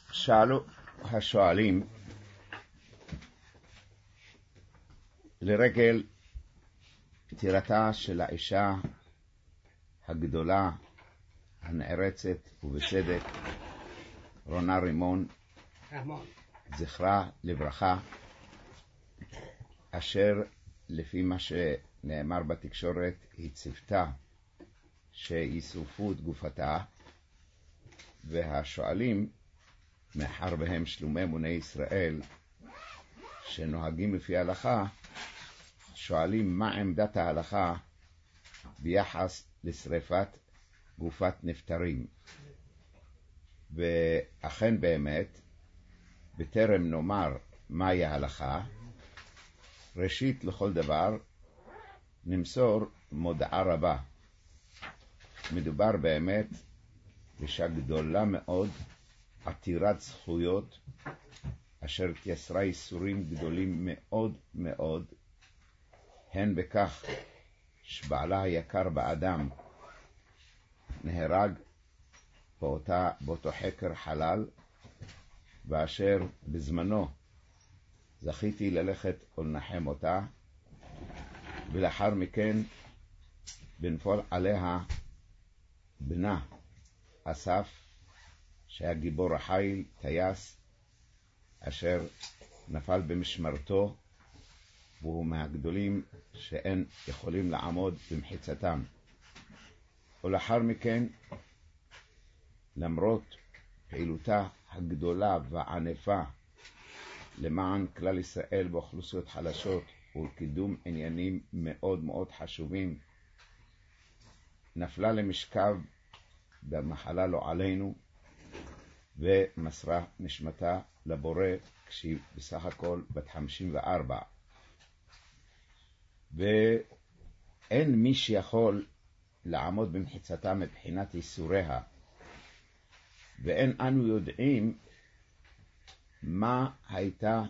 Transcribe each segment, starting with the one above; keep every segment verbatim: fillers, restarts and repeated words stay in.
שאלו השואלים לרגל פטירתה של האישה הגדולה, הנערצת ובצדק, רונה רימון, זכרה לברכה, אשר לפי מה שנאמר בתקשורת היא צפתה שישרפו את גופתה, והשואלים, מאחר בהם שלומי אמוני ישראל שנוהגים לפי ההלכה, שואלים מה עמדת ההלכה ביחס לשרפת גופת נפטרים. ואכן באמת, בטרם נאמר מהי ההלכה, ראשית לכל דבר נמסור מודעה רבה. מדובר באמת אישה גדולה מאוד, עתירת זכויות, אשר תייסרה איסורים גדולים מאוד מאוד, הן בכך שבעלה היקר באדם נהרג באותה, באותו חקר חלל, ואשר בזמנו זכיתי ללכת ולנחם אותה, ולאחר מכן בנפול עליה בנה אסף, שהיה גיבור החיל, טייס, אשר נפל במשמרתו, והוא מהגדולים שאין יכולים לעמוד במחיצתם. ולאחר מכן, למרות פעילותה הגדולה והענפה למען כלל ישראל באוכלוסיות חלשות ולקידום עניינים מאוד מאוד חשובים, נפלה למשכב במחלה לא עלינו, ומסרה נשמתה לבורא כשהיא בסך הכל בת חמישים וארבע. ואין מי שיכול לעמוד במחיצתה מבחינת איסוריה, ואין אנו יודעים מה הייתה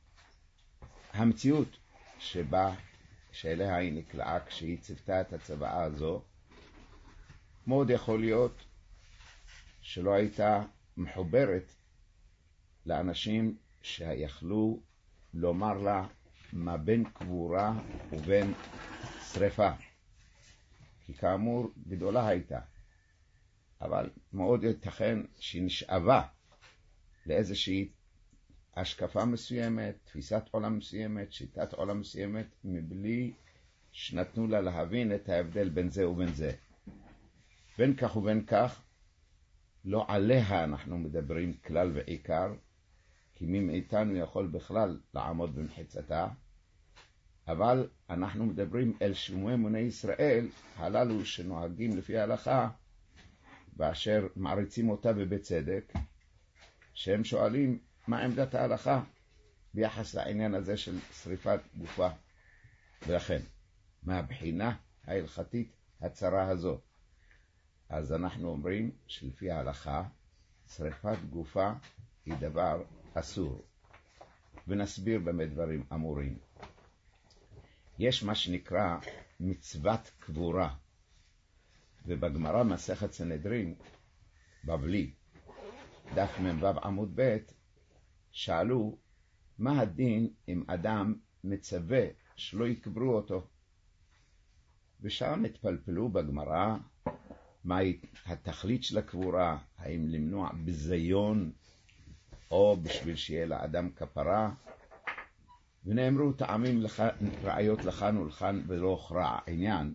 המציאות שבה שאליה היא נקלעה כשהיא צפתה את הצוואה הזו. מאוד יכול להיות שלא הייתה מחוברת לאנשים שיכלו לומר לה מה בין קבורה ובין שריפה, כי כאמור גדולה הייתה, אבל מאוד ייתכן שהיא נשאבה לאיזושהי השקפה מסוימת, תפיסת עולם מסוימת, שיטת עולם מסוימת, מבלי שנתנו לה להבין את ההבדל בין זה ובין זה. בין כך ובין כך, לא עליה אנחנו מדברים כלל ועיקר, כי מי מאיתנו יכול בכלל לעמוד במחיצתה, אבל אנחנו מדברים אל שלומי אמוני ישראל, הללו שנוהגים לפי ההלכה, ואשר מעריצים אותה ובצדק, שהם שואלים מה עמדת ההלכה ביחס לעניין הזה של שריפת גופה. ולכן, מהבחינה ההלכתית הצרה הזאת, אז אנחנו אומרים שלפי ההלכה, שריפת גופה היא דבר אסור. ונסביר במה דברים אמורים. יש מה שנקרא מצוות קבורה, ובגמרא מסכת סנהדרין, בבלי, דף מ"ו עמוד ב', שאלו מה הדין אם אדם מצווה שלא יקברו אותו. ושם התפלפלו בגמרא מהי התכלית של הקבורה, האם למנוע בזיון או בשביל שיהיה לאדם כפרה, ונאמרו טעמים לכ... ראיות לכאן ולכאן ולא הוכרע עניין.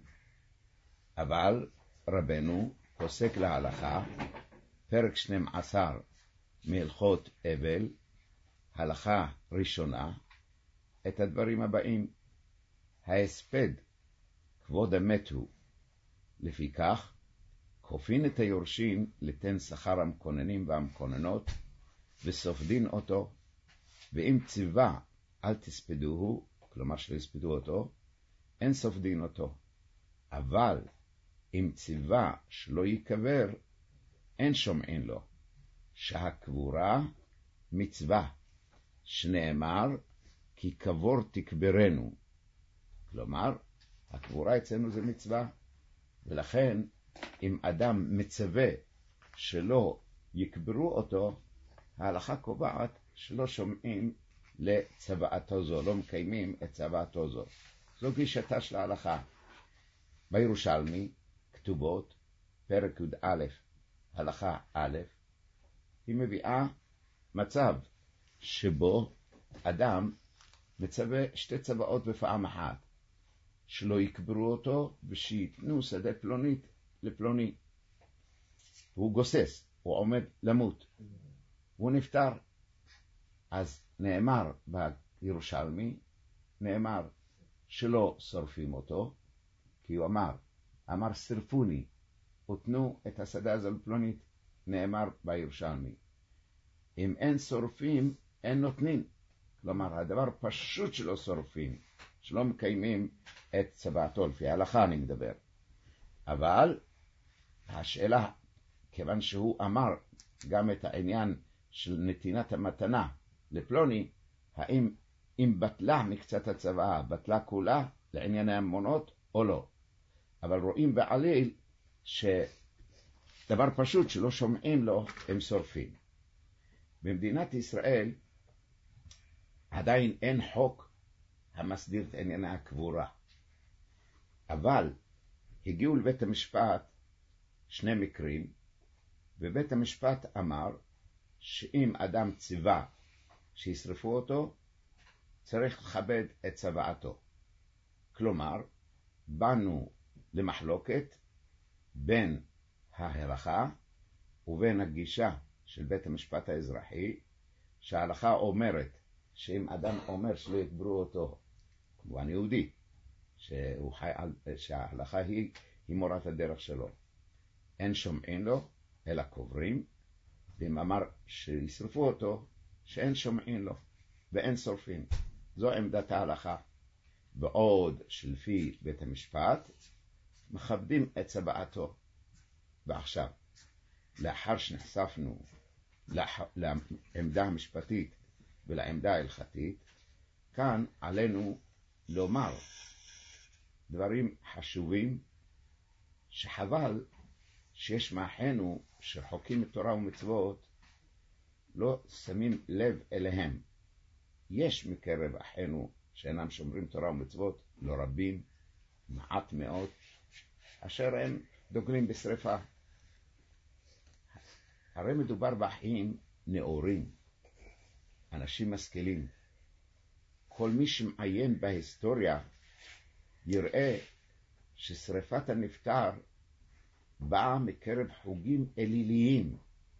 אבל רבנו פוסק להלכה, פרק שנים עשר מהלכות אבל, הלכה ראשונה, את הדברים הבאים: ההספד כבוד המת הוא, לפיכך כופין את היורשים לתן שכר המקוננים והמקוננות, וסופדין אותו, ואם ציווה אל תספדוהו, כלומר שלא יספדו אותו, אין סופדין אותו. אבל אם ציווה שלא יקבר, אין שומעין לו, שהקבורה מצווה, שנאמר כי קבור תקברנו. כלומר, הקבורה אצלנו זה מצווה, ולכן אם אדם מצווה שלא יקברו אותו, ההלכה קובעת שלא שומעים לצוואתו זו, לא מקיימים את צוואתו זו. זו גישתה של ההלכה. בירושלמי, כתובות, פרק י"א, הלכה א', היא מביאה מצב שבו אדם מצווה שתי צוואות בפעם אחת, שלא יקברו אותו ושיתנו שדה פלונית לפלוני. הוא גוסס, הוא עומד למות, הוא נפטר. אז נאמר בירושלמי, נאמר שלא שורפים אותו, כי הוא אמר, אמר שרפוני, ותנו את השדה הזו לפלונית, נאמר בירושלמי. אם אין שורפים, אין נותנים. כלומר, הדבר פשוט שלא שורפים, שלא מקיימים את צוואתו, לפי ההלכה אני מדבר. אבל השאלה, כיוון שהוא אמר גם את העניין של נתינת המתנה לפלוני, האם אם בטלה מקצת הצוואה, בטלה כולה לענייני המונות או לא. אבל רואים בעליל שדבר פשוט שלא שומעים לו, הם שורפים. במדינת ישראל עדיין אין חוק המסדיר את ענייני הקבורה. אבל הגיעו לבית המשפט שני מקרים, ובית המשפט אמר שאם אדם ציווה שישרפו אותו, צריך לכבד את צוואתו. כלומר, באנו למחלוקת בין ההלכה ובין הגישה של בית המשפט האזרחי, שההלכה אומרת שאם אדם אומר שלא יקברו אותו, כמובן יהודי, שהוא חי על, שההלכה היא, היא מורת הדרך שלו, אין שומעים לו, אלא קוברים, ואם אמר שישרפו אותו, שאין שומעים לו, ואין שורפים. זו עמדת ההלכה. בעוד שלפי בית המשפט, מכבדים את צוואתו. ועכשיו, לאחר שנחשפנו לח... לעמדה המשפטית ולעמדה ההלכתית, כאן עלינו לומר דברים חשובים שחבל שיש מאחינו שחוקים את תורה ומצוות לא שמים לב אליהם. יש מקרב אחינו שאינם שומרים תורה ומצוות, לא רבים, מעט מאוד, אשר הם דוגלים בשריפה. הרי מדובר באחים נאורים, אנשים משכילים. כל מי שמעיין בהיסטוריה יראה ששריפת הנפטר באה מקרב חוגים אליליים,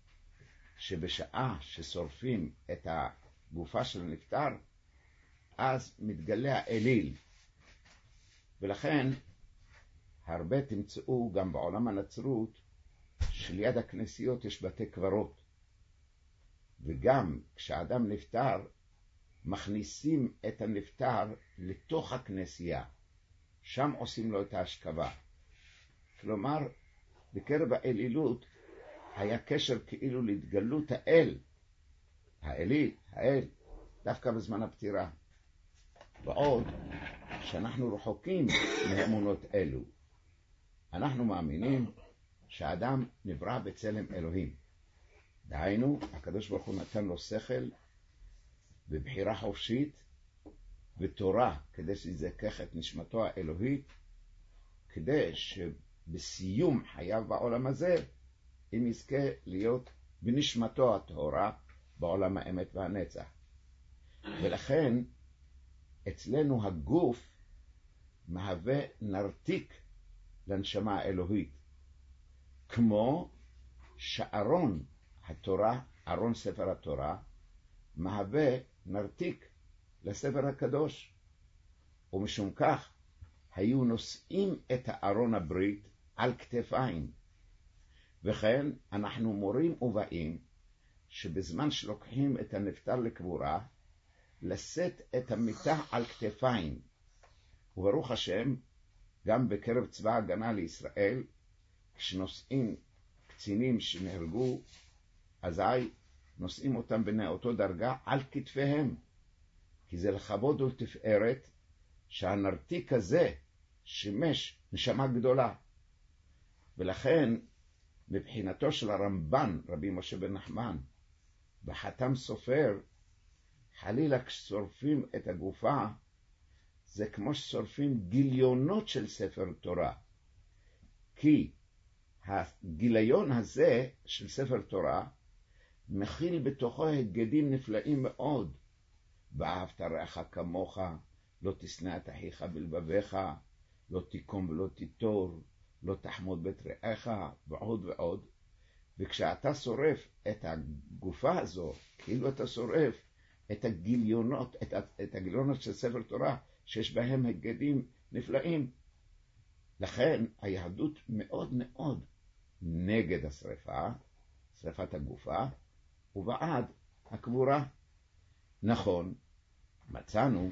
שבשעה ששורפים את הגופה של הנפטר, אז מתגלה האליל. ולכן הרבה תמצאו גם בעולם הנצרות שליד הכנסיות יש בתי קברות, וגם כשאדם נפטר מכניסים את הנפטר לתוך הכנסייה, שם עושים לו את ההשכבה. כלומר, בקרב האלילות היה קשר כאילו להתגלות האל, האליל, האל, דווקא בזמן הפטירה. ועוד שאנחנו רחוקים מאמונות אלו, אנחנו מאמינים שהאדם נברא בצלם אלוהים. דהיינו, הקדוש ברוך הוא נתן לו שכל ובחירה חופשית ותורה כדי שיזכך את נשמתו האלוהית, כדי שבסיום חייו בעולם הזה אם יזכה להיות בנשמתו הטהורה בעולם האמת והנצח. ולכן אצלנו הגוף מהווה נרתיק לנשמה האלוהית, כמו שארון התורה, ארון ספר התורה, מהווה נרתיק לספר הקדוש. ומשום כך היו נושאים את הארון הברית על כתפיים. וכן אנחנו מורים ובאים שבזמן שלוקחים את הנפטר לקבורה, לשאת את המיטה על כתפיים. וברוך השם, גם בקרב צבא הגנה לישראל, כשנושאים קצינים שנהרגו, אזי נושאים אותם בני אותו דרגה על כתפיהם, כי זה לכבוד ולתפארת שהנרתיק הזה שימש נשמה גדולה. ולכן מבחינתו של הרמב"ן, רבי משה בן נחמן, בחתם סופר, חלילה כששורפים את הגופה, זה כמו ששורפים גיליונות של ספר תורה. כי הגיליון הזה של ספר תורה מכיל בתוכו הגדים נפלאים מאוד. ואהבת רעך כמוך, לא תשנא את אחיך בלבביך, לא תיקום ולא תיטור, לא תחמוד בית רעך, ועוד ועוד. וכשאתה שורף את הגופה הזו, כאילו אתה שורף את הגיליונות, את, את הגיליונות של ספר תורה, שיש בהם הגדים נפלאים. לכן היהדות מאוד מאוד נגד השריפה, שריפת הגופה, ובעד הקבורה. נכון, מצאנו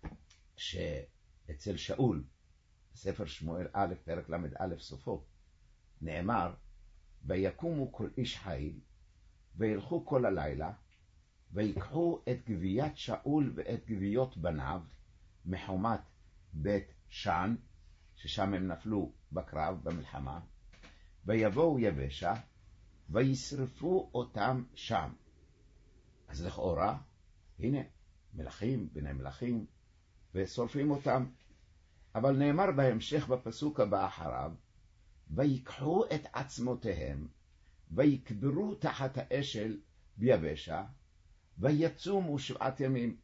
שאצל שאול, בספר שמואל א', פרק למד א' סופו, נאמר, ויקומו כל איש חיל, וילכו כל הלילה, ויקחו את גביית שאול ואת גביות בניו, מחומת בית שן, ששם הם נפלו בקרב, במלחמה, ויבואו יבשה, וישרפו אותם שם. אז לכאורה, הנה, מלכים, בני מלכים, ושורפים אותם. אבל נאמר בהמשך בפסוק הבא אחריו, ויקחו את עצמותיהם, ויקברו תחת האשל ביבשה, ויצומו שבעת ימים.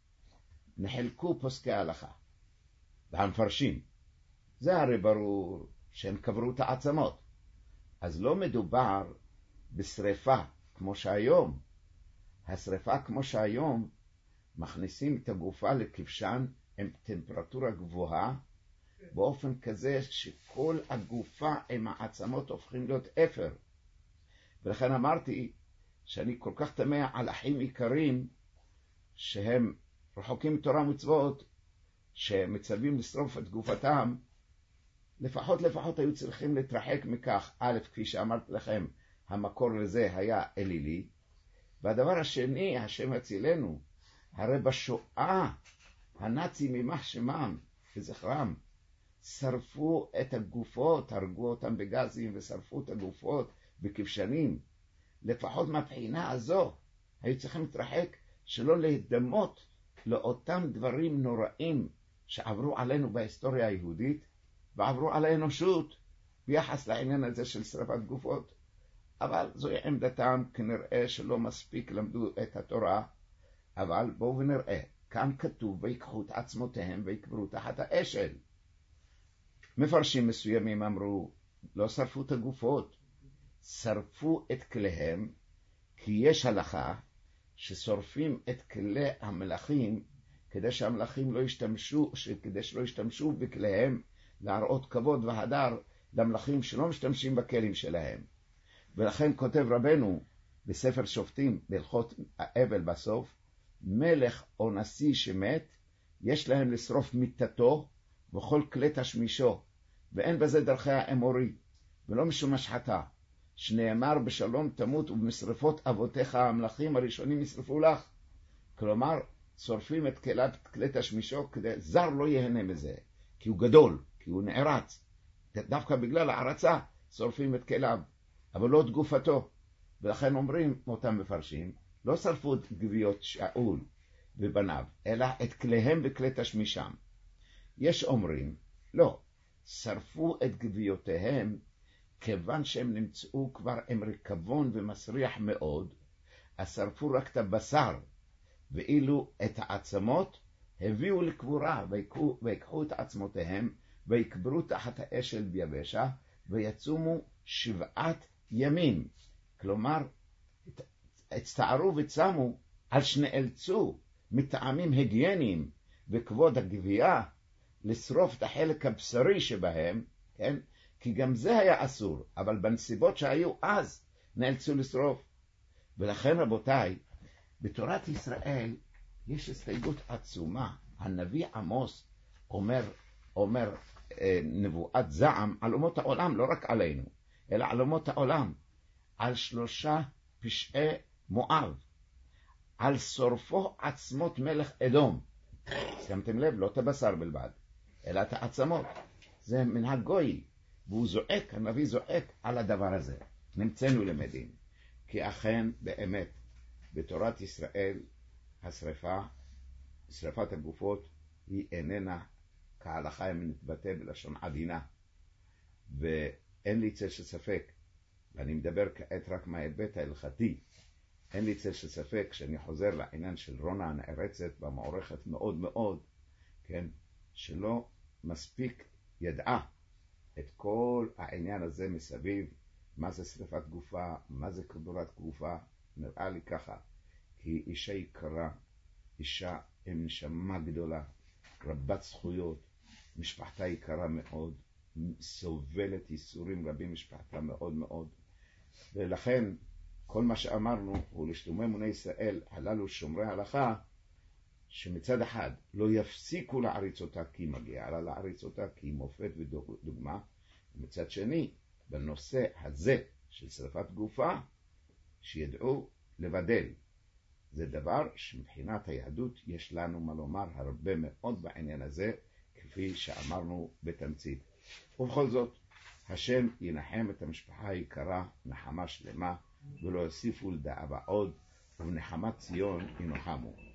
נחלקו פוסקי ההלכה, והמפרשים. זה הרי ברור שהם קברו את העצמות. אז לא מדובר בשריפה כמו שהיום. השריפה כמו שהיום, מכניסים את הגופה לכבשן עם טמפרטורה גבוהה, באופן כזה שכל הגופה עם העצמות הופכים להיות אפר. ולכן אמרתי שאני כל כך תמה על אחים עיקרים שהם רחוקים מתורה ומצוות, שמצווים לשרוף את גופתם. לפחות לפחות היו צריכים להתרחק מכך. א', כפי שאמרתי לכם, המקור לזה היה אלילי. והדבר השני, השם הצילנו, הרי בשואה הנאצים יימח שמם וזכרם שרפו את הגופות, הרגו אותם בגזים ושרפו את הגופות בכבשנים. לפחות מהבחינה הזו היו צריכים להתרחק, שלא להידמות לאותם דברים נוראים שעברו עלינו בהיסטוריה היהודית ועברו על האנושות ביחס לעניין הזה של שרפת גופות. אבל זוהי עמדתם, כנראה שלא מספיק למדו את התורה. אבל בואו ונראה, כאן כתוב ויקחו את עצמותיהם ויקברו תחת האשל. מפרשים מסוימים אמרו, לא שרפו את הגופות, שרפו את כליהם, כי יש הלכה ששורפים את כלי המלכים כדי שהמלכים לא ישתמשו, כדי שלא ישתמשו בכליהם להראות כבוד והדר למלכים שלא משתמשים בכלים שלהם. ולכן כותב רבנו בספר שופטים בהלכות האבל בסוף, מלך או נשיא שמת, יש להם לשרוף מיטתו וכל כלי תשמישו, ואין בזה דרכי האמורי, ולא משום השחתה, שנאמר בשלום תמות ובמשרפות אבותיך המלכים הראשונים ישרפו לך. כלומר, שורפים את כלי תשמישו כדי זר לא יהנה מזה, כי הוא גדול, כי הוא נערץ. דווקא בגלל הערצה שורפים את כליו, אבל לא את גופתו. ולכן אומרים אותם מפרשים, לא שרפו את גוויות שאול ובניו, אלא את כליהם וכלי תשמישם. יש אומרים, לא, שרפו את גוויותיהם, כיוון שהם נמצאו כבר עם ריקבון ומסריח מאוד, אז שרפו רק את הבשר, ואילו את העצמות הביאו לקבורה, ויקחו, ויקחו את עצמותיהם, ויקברו תחת האשל ביבשה, ויצומו שבעת ימים. כלומר, הצטערו וצמו על שנאלצו מטעמים היגייניים וכבוד הגבייה לשרוף את החלק הבשרי שבהם, כן? כי גם זה היה אסור, אבל בנסיבות שהיו אז נאלצו לשרוף. ולכן רבותיי, בתורת ישראל יש הסתייגות עצומה. הנביא עמוס אומר, אומר אה, נבואת זעם על אומות העולם, לא רק עלינו, אלא על אומות העולם, על שלושה פשעי מואב, על שורפו עצמות מלך אדום. שמתם לב, לא את הבשר בלבד, אלא את העצמות. זה מנהג גוי, והוא זועק, הנביא זועק על הדבר הזה. נמצאנו למדים, כי אכן באמת בתורת ישראל השריפה, שריפת הגופות, היא איננה כהלכה אם נתבטא בלשון עדינה, ואין לי צל של ספק, ואני מדבר כעת רק מההיבט ההלכתי, אין לי צל של ספק שאני חוזר לעניין של רונה הנערצת והמעורכת מאוד מאוד, כן, שלא מספיק ידעה את כל העניין הזה מסביב, מה זה שריפת גופה, מה זה קבורת גופה. נראה לי ככה, כי אישה יקרה, אישה עם נשמה גדולה, רבת זכויות, משפחתה יקרה מאוד, סובלת ייסורים רבים משפחתה מאוד מאוד, ולכן כל מה שאמרנו הוא לשלומי אמוני ישראל הללו שומרי הלכה, שמצד אחד לא יפסיקו להעריץ אותה כי מגיעה לה להעריץ אותה, כי היא מופת ודוגמה, ומצד שני בנושא הזה של שריפת גופה שידעו לבדל. זה דבר שמבחינת היהדות יש לנו מה לומר הרבה מאוד בעניין הזה, כפי שאמרנו בתמצית. ובכל זאת השם ינחם את המשפחה היקרה נחמה שלמה, ולא יוסיפו לדאבה עוד, ובנחמת ציון ינוחמו.